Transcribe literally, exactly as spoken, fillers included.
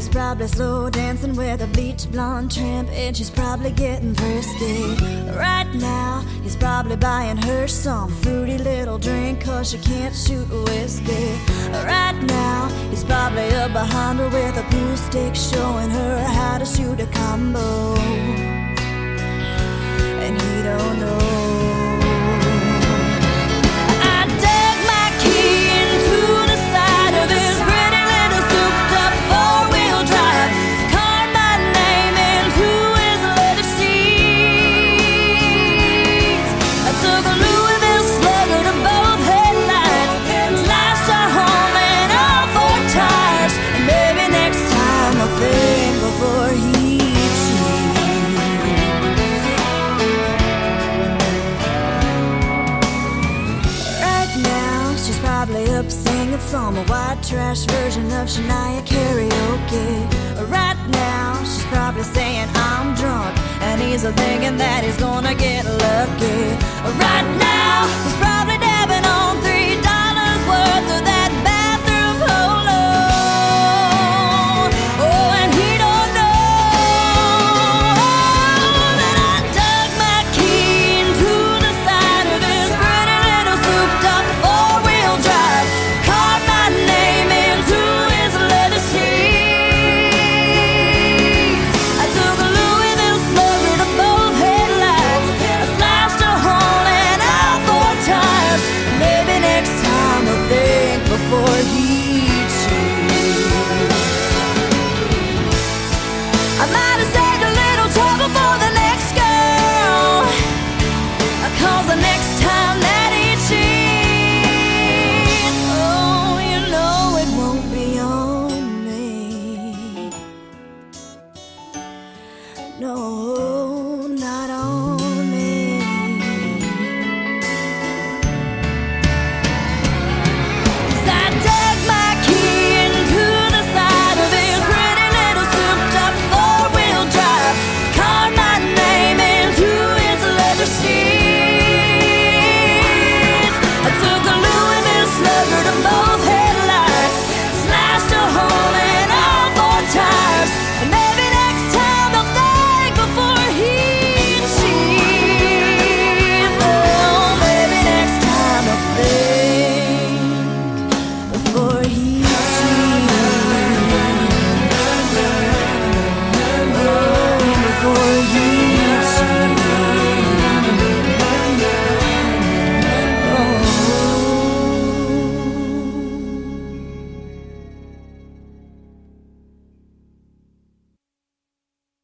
He's probably slow dancing with a bleach blonde tramp, and she's probably getting thirsty. Right now, he's probably buying her some fruity little drink, cause she can't shoot whiskey. Right now, he's probably up behind her with a pool stick, showing her how to shoot a combo. And he don't know. Some white trash version of Shania karaoke. Right now, she's probably saying I'm drunk, and he's thinking that he's gonna get lucky. Right now, he's probably